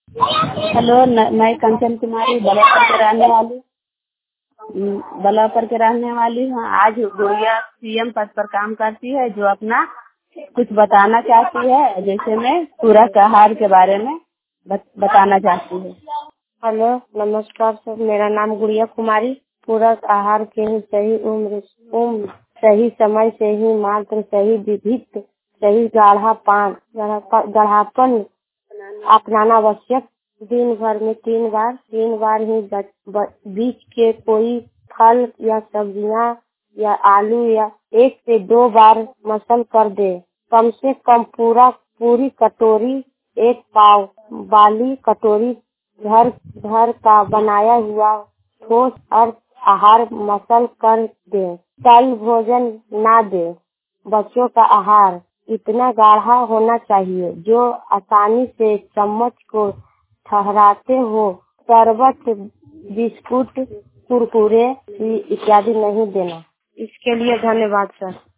Hello, मैं कंचन कुमारी बलापर के रहने वाली हूँ। आज गुड़िया सीएम पद पर काम करती है, जो अपना कुछ बताना चाहती है। जैसे मैं पूरक आहार के बारे में बताना चाहती हूँ। हेलो, नमस्कार सर। मेरा नाम गुड़िया कुमारी। पूरक आहार के ही सही उम्र सही समय से ही मात्र सही विधित सही गाढ़ापन अपनाना आवश्यक। दिन भर में तीन बार ही बीच के कोई फल या सब्जियां या आलू या 1 से 2 बार मसल कर दे। कम से कम पूरी कटोरी 1 पाव वाली कटोरी घर का बनाया हुआ ठोस और आहार मसल कर दे। तल भोजन ना दे। बच्चों का आहार इतना गाढ़ा होना चाहिए जो आसानी से चम्मच को ठहराते हो। शरबत, बिस्कुट, कुरकुरे इत्यादि नहीं देना। इसके लिए धन्यवाद सर।